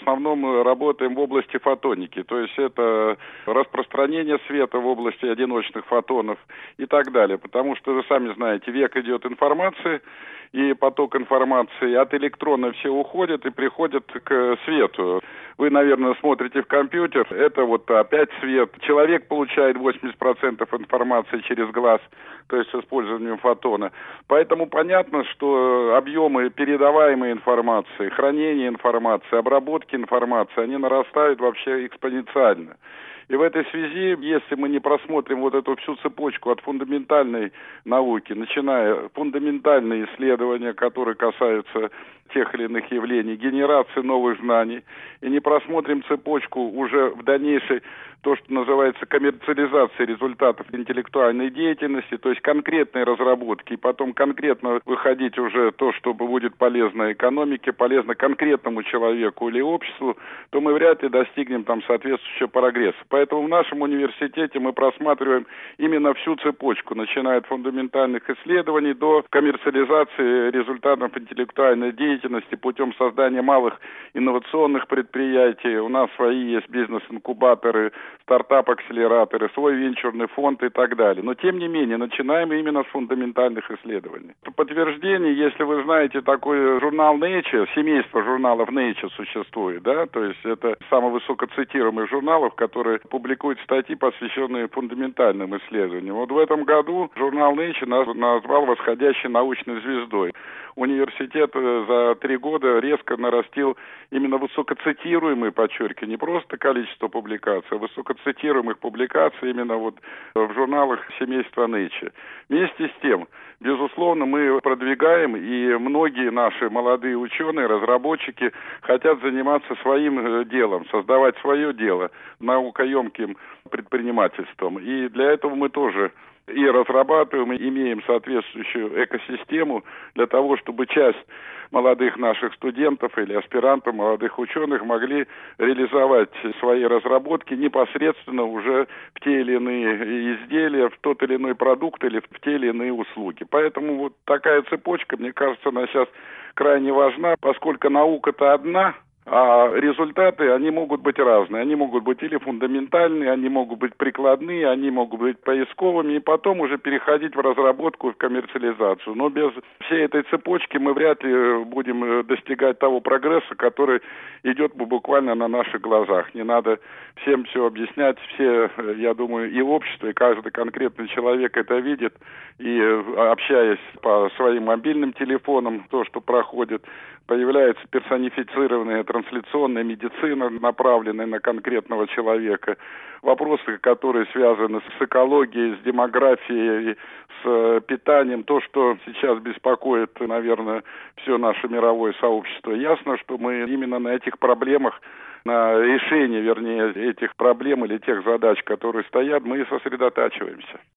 основном работаем в области фотоники, то есть это распространение света в области одиночных фотонов и так далее, потому что вы сами знаете, век идет информации, и поток информации от электрона все уходит и приходит к свету. Вы, наверное, смотрите в компьютер, это вот опять свет. Человек получает 80% информации через глаз, то есть с использованием фотона. Поэтому понятно, что объемы передаваемой информации, хранения информации, обработки информации, они нарастают вообще экспоненциально. И в этой связи, если мы не просмотрим вот эту всю цепочку от фундаментальной науки, начиная фундаментальные исследования, которые касаются тех или иных явлений, генерации новых знаний, и не просмотрим цепочку уже в дальнейшей, то, что называется коммерциализация результатов интеллектуальной деятельности, то есть конкретные разработки, и потом конкретно выходить уже то, что будет полезно экономике, полезно конкретному человеку или обществу, то мы вряд ли достигнем там соответствующего прогресса. Поэтому в нашем университете мы просматриваем именно всю цепочку, начиная от фундаментальных исследований до коммерциализации результатов интеллектуальной деятельности путем создания малых инновационных предприятий. У нас свои есть бизнес-инкубаторы, стартап-акселераторы, свой венчурный фонд и так далее. Но, тем не менее, начинаем именно с фундаментальных исследований. По подтверждению, если вы знаете такой журнал Nature, семейство журналов Nature существует, да, то есть это самый высокоцитируемый журналов, который публикует статьи, посвященные фундаментальным исследованиям. Вот в этом году журнал Nature назвал восходящей научной звездой. Университет за 3 года резко нарастил именно высокоцитируемые, подчеркиваю, не просто количество публикаций, а высокоцитируемых публикаций именно вот в журналах семейства Nature. Вместе с тем, безусловно, мы продвигаем, и многие наши молодые ученые, разработчики хотят заниматься своим делом, создавать свое дело, наукоемким предпринимательством. И для этого мы тоже и разрабатываем, и имеем соответствующую экосистему для того, чтобы часть молодых наших студентов или аспирантов, молодых ученых могли реализовать свои разработки непосредственно уже в те или иные изделия, в тот или иной продукт или в те или иные услуги. Поэтому вот такая цепочка, мне кажется, она сейчас крайне важна, поскольку наука-то одна, а результаты, они могут быть разные. Они могут быть или фундаментальные, они могут быть прикладные, они могут быть поисковыми, и потом уже переходить в разработку и в коммерциализацию. Но без всей этой цепочки мы вряд ли будем достигать того прогресса, который идет буквально на наших глазах. Не надо всем все объяснять. Все, я думаю, и общество, и каждый конкретный человек это видит, и общаясь по своим мобильным телефонам, то, что проходит, появляется персонифицированная трансляционная медицина, направленная на конкретного человека. Вопросы, которые связаны с экологией, с демографией, с питанием, то, что сейчас беспокоит, наверное, все наше мировое сообщество. Ясно, что мы именно на этих проблемах, на решение, вернее, этих проблем или тех задач, которые стоят, мы и сосредотачиваемся.